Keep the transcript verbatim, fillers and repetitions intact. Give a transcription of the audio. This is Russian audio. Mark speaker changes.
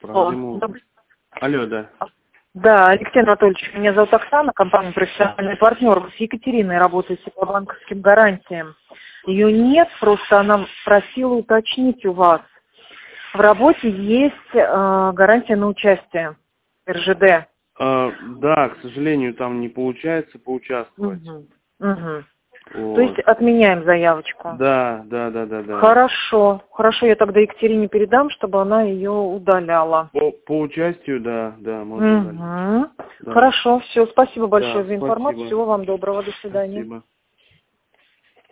Speaker 1: Правда, ему... Алло, да.
Speaker 2: Да, Алексей Анатольевич, меня зовут Оксана, компания «Профессиональный партнер». Вы с Екатериной работаете по банковским гарантиям. Ее нет, просто она просила уточнить у вас. В работе есть э, гарантия на участие, эр жэ дэ.
Speaker 1: А, да, к сожалению, там не получается поучаствовать.
Speaker 2: Угу. Угу.
Speaker 1: Вот.
Speaker 2: То есть отменяем заявочку?
Speaker 1: Да, да, да, да, да.
Speaker 2: Хорошо, хорошо, я тогда Екатерине передам, чтобы она ее удаляла.
Speaker 1: По, по участию, да, да, можно удалить.
Speaker 2: Угу.
Speaker 1: Да.
Speaker 2: Хорошо, все, спасибо большое
Speaker 1: Да,
Speaker 2: за информацию,
Speaker 1: спасибо.
Speaker 2: всего вам доброго, до свидания.
Speaker 1: Спасибо.